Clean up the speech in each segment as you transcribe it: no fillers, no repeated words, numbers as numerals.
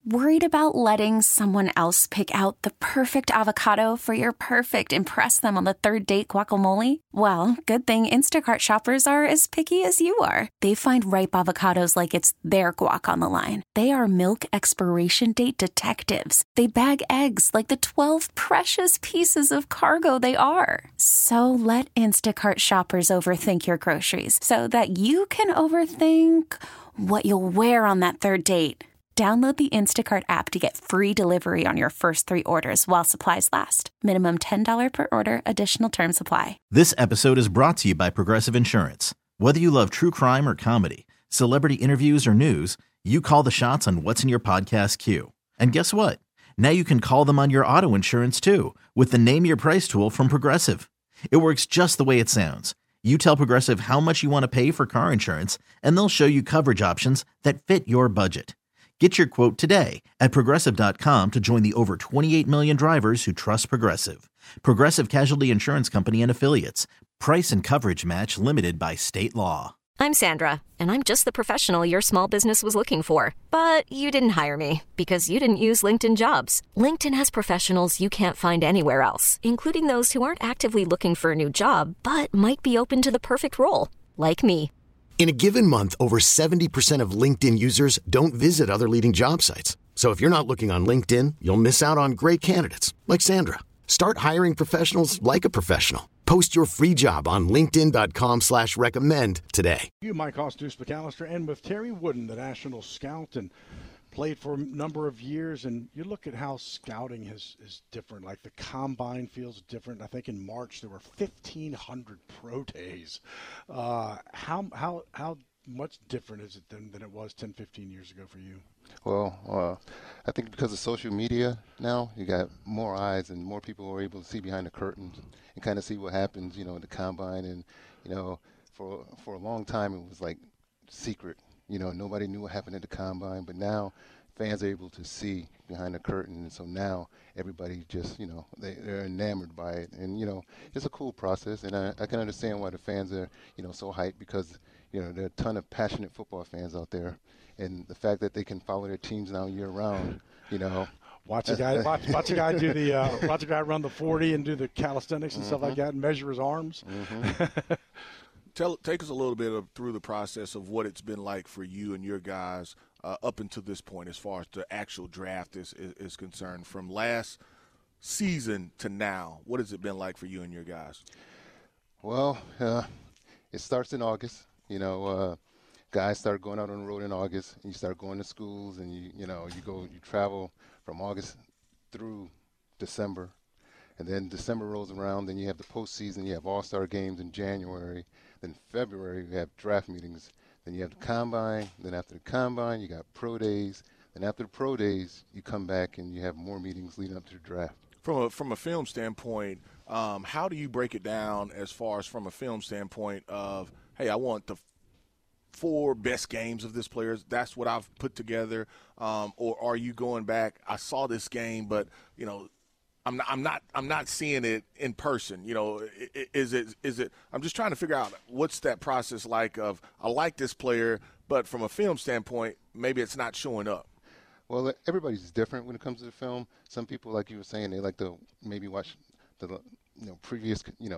Worried about letting someone else pick out the perfect avocado for your perfect impress them on the third date guacamole? Well, good thing Instacart shoppers are as picky as you are. They find ripe avocados like it's their guac on the line. They are milk expiration date detectives. They bag eggs like the 12 precious pieces of cargo they are. So let Instacart shoppers overthink your groceries so that you can overthink what you'll wear on that third date. Download the Instacart app to get free delivery on your first 3 orders while supplies last. Minimum $10 per order. Additional terms apply. This episode is brought to you by Progressive Insurance. Whether you love true crime or comedy, celebrity interviews or news, you call the shots on what's in your podcast queue. And guess what? Now you can call them on your auto insurance too with the Name Your Price tool from Progressive. It works just the way it sounds. You tell Progressive how much you want to pay for car insurance, and they'll show you coverage options that fit your budget. Get your quote today at Progressive.com to join the over 28 million drivers who trust Progressive. Progressive Casualty Insurance Company and Affiliates. Price and coverage match limited by state law. I'm Sandra, and I'm just the professional your small business was looking for. But you didn't hire me because you didn't use LinkedIn Jobs. LinkedIn has professionals you can't find anywhere else, including those who aren't actively looking for a new job, but might be open to the perfect role, like me. In a given month, over 70% of LinkedIn users don't visit other leading job sites. So if you're not looking on LinkedIn, you'll miss out on great candidates like Sandra. Start hiring professionals like a professional. Post your free job on linkedin.com/recommend today. You, Mike Hostus McAllister, and with Terry Wooden, the national scout, and played for a number of years, and you look at how scouting is different. Like the combine feels different. I think in March there were 1,500 pro days. How much different is it than it was 10, 15 years ago for you? Well, I think because of social media now, you got more eyes and more people are able to see behind the curtains and kind of see what happens, in the combine. And, for a long time it was like secret. Nobody knew what happened at the combine, but now fans are able to see behind the curtain, and so now everybody just, they're enamored by it, and it's a cool process, and I can understand why the fans are, so hyped because, there are a ton of passionate football fans out there, and the fact that they can follow their teams now year round, Watch a guy do the watch a guy run the 40 and do the calisthenics and stuff like that, and measure his arms. Mm-hmm. Take us a little bit through the process of what it's been like for you and your guys up until this point as far as the actual draft is concerned. From last season to now, what has it been like for you and your guys? Well, it starts in August. Guys start going out on the road in August, and you start going to schools, and you travel from August through December. And then December rolls around, then you have the postseason, you have all-star games in January. Then February, you have draft meetings. Then you have the combine. Then after the combine, you got pro days. Then after the pro days, you come back and you have more meetings leading up to the draft. From a film standpoint, how do you break it down as far as from a film standpoint of, hey, I want the 4 best games of this player. That's what I've put together. Or are you going back, I saw this game, but, I'm not seeing it in person. Is it? I'm just trying to figure out what's that process like of, I like this player, but from a film standpoint, maybe it's not showing up. Well, everybody's different when it comes to the film. Some people, like you were saying, they like to maybe watch the previous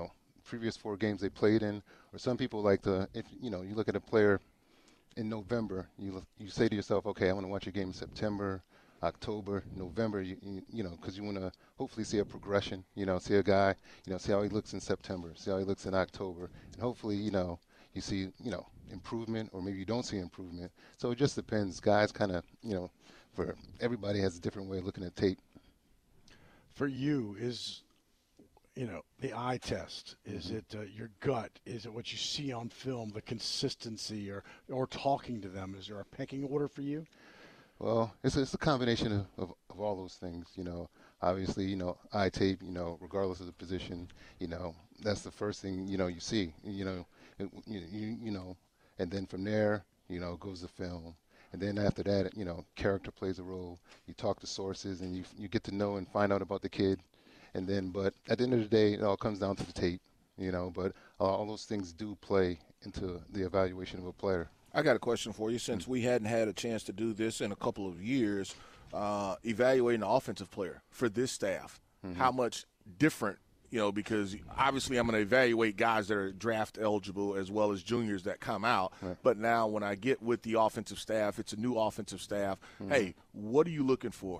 4 games they played in, or some people like to, if you look at a player in November, you say to yourself, okay, I want to watch a game in September, October, November, because you want to hopefully see a progression, see a guy, see how he looks in September, see how he looks in October, and hopefully, you see, improvement, or maybe you don't see improvement. So it just depends. Guys kind of, for everybody has a different way of looking at tape. For you, is, the eye test, is it your gut? Is it what you see on film, the consistency, or talking to them? Is there a pecking order for you? Well, it's a combination of all those things, Obviously, eye tape, regardless of the position, that's the first thing, you see, and then from there, goes the film. And then after that, character plays a role. You talk to sources, and you get to know and find out about the kid. And then, but at the end of the day, it all comes down to the tape, but all those things do play into the evaluation of a player. I got a question for you. Since we hadn't had a chance to do this in a couple of years, evaluating the offensive player for this staff, how much different, because obviously I'm going to evaluate guys that are draft eligible as well as juniors that come out. Right. But now when I get with the offensive staff, it's a new offensive staff. Hey, what are you looking for?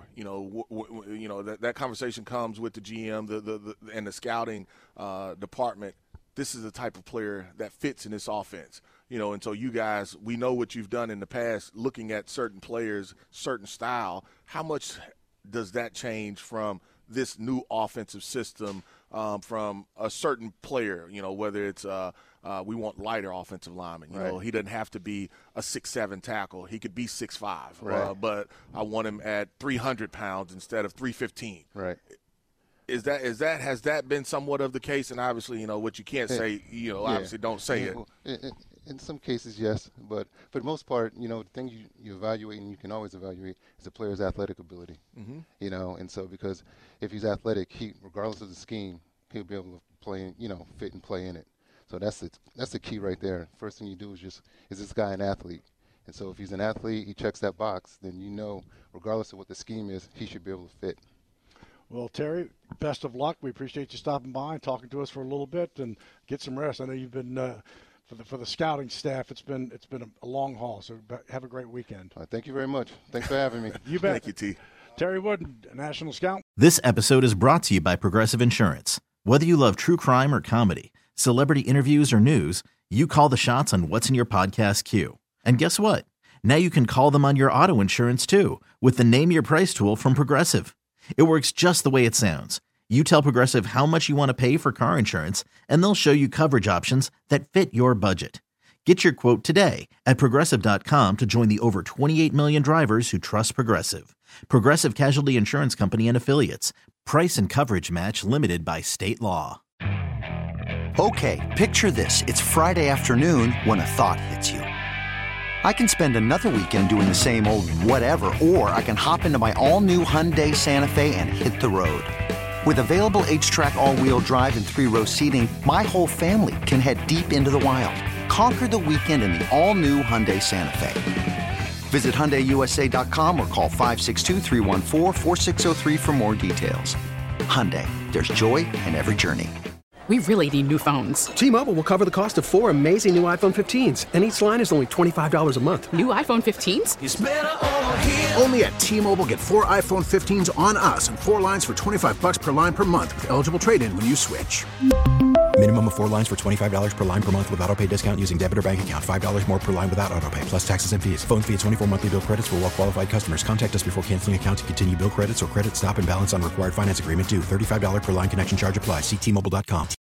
That conversation comes with the GM, and the scouting department. This is the type of player that fits in this offense. And so you guys, we know what you've done in the past, looking at certain players, certain style. How much does that change from this new offensive system, from a certain player, whether it's we want lighter offensive linemen. Right. He doesn't have to be a 6'7" tackle. He could be 6'5", right. But I want him at 300 pounds instead of 315. Right. Has that been somewhat of the case? And obviously, what you can't say, obviously don't say it. In some cases, yes, but for the most part, the thing you evaluate, and you can always evaluate, is the player's athletic ability. And so because if he's athletic, regardless of the scheme, he'll be able to play, fit and play in it. So that's the key right there. First thing you do is this guy an athlete? And so if he's an athlete, he checks that box, then regardless of what the scheme is, he should be able to fit. Well, Terry, best of luck. We appreciate you stopping by and talking to us for a little bit, and get some rest. I know you've been for the scouting staff. It's been a long haul. So have a great weekend. Thank you very much. Thanks for having me. You bet. Thank you, T. Terry Wooden, National Scout. This episode is brought to you by Progressive Insurance. Whether you love true crime or comedy, celebrity interviews or news, you call the shots on what's in your podcast queue. And guess what? Now you can call them on your auto insurance too, with the Name Your Price tool from Progressive. It works just the way it sounds. You tell Progressive how much you want to pay for car insurance, and they'll show you coverage options that fit your budget. Get your quote today at Progressive.com to join the over 28 million drivers who trust Progressive. Progressive Casualty Insurance Company and Affiliates. Price and coverage match limited by state law. Okay, picture this. It's Friday afternoon when a thought hits you. I can spend another weekend doing the same old whatever, or I can hop into my all-new Hyundai Santa Fe and hit the road. With available H-Track all-wheel drive and 3-row seating, my whole family can head deep into the wild. Conquer the weekend in the all-new Hyundai Santa Fe. Visit HyundaiUSA.com or call 562-314-4603 for more details. Hyundai, there's joy in every journey. We really need new phones. T-Mobile will cover the cost of 4 amazing new iPhone 15s, and each line is only $25 a month. New iPhone 15s? It's better over here. Only at T-Mobile, get 4 iPhone 15s on us and 4 lines for $25 per line per month with eligible trade-in when you switch. Minimum of 4 lines for $25 per line per month with autopay discount using debit or bank account. $5 more per line without autopay, plus taxes and fees. Phone fee at 24 monthly bill credits for well-qualified customers. Contact us before canceling account to continue bill credits or credit stop and balance on required finance agreement due. $35 per line connection charge applies. See T-Mobile.com.